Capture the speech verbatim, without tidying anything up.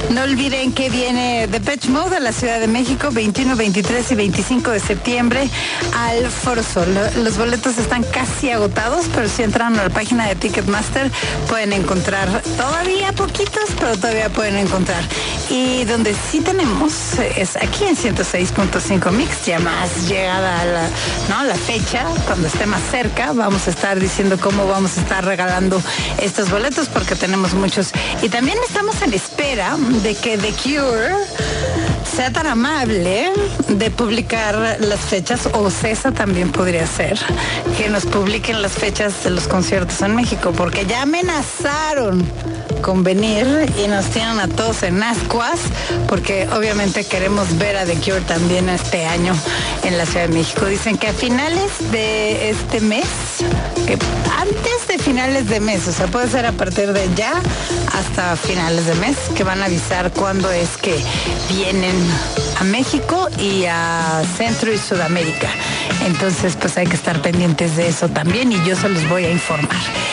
No olviden que viene Depeche Mode a la Ciudad de México, veintiuno, veintitrés y veinticinco de septiembre al Foro Sol. Los boletos están casi agotados, pero si entran a la página de Ticketmaster pueden encontrar todavía poquitos, pero todavía pueden encontrar. Y donde sí tenemos es aquí en ciento seis punto cinco Mix, ya más llegada a la, ¿no? la fecha, cuando esté más cerca, vamos a estar diciendo cómo vamos a estar regalando estos boletos porque tenemos muchos. Y también estamos en espera de que The Cure sea tan amable de publicar las fechas, o César también podría ser, que nos publiquen las fechas de los conciertos en México, porque ya amenazaron con venir y nos tienen a todos en ascuas, porque obviamente queremos ver a The Cure también este año en la Ciudad de México. Dicen que a finales de este mes, que antes de finales de mes, o sea, puede ser a partir de ya hasta finales de mes, que van a avisar cuándo es que vienen a México y a Centro y Sudamérica. Entonces, pues hay que estar pendientes de eso también y yo se los voy a informar.